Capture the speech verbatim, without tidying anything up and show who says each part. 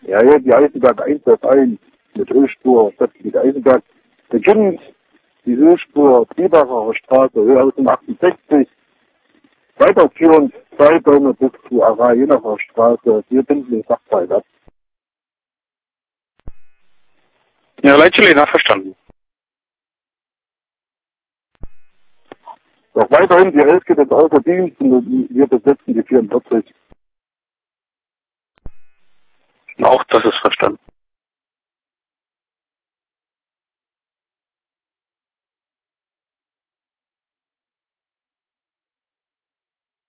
Speaker 1: Ja, ja, die Eisenberg eins auf eins mit Ölspur, mit Eisenberg beginnt die Ölspur Triebacher Straße, Höhe achtundsechzig, weiterführend zwei Bäume bis zu Ara-Jenacher Straße, hier binden den Sachteil ab.
Speaker 2: Ja, Leitschelena, verstanden.
Speaker 1: Doch weiterhin die elf geht jetzt außer Dienst und wir besetzen die vierundvierzig.
Speaker 2: Auch das ist verstanden.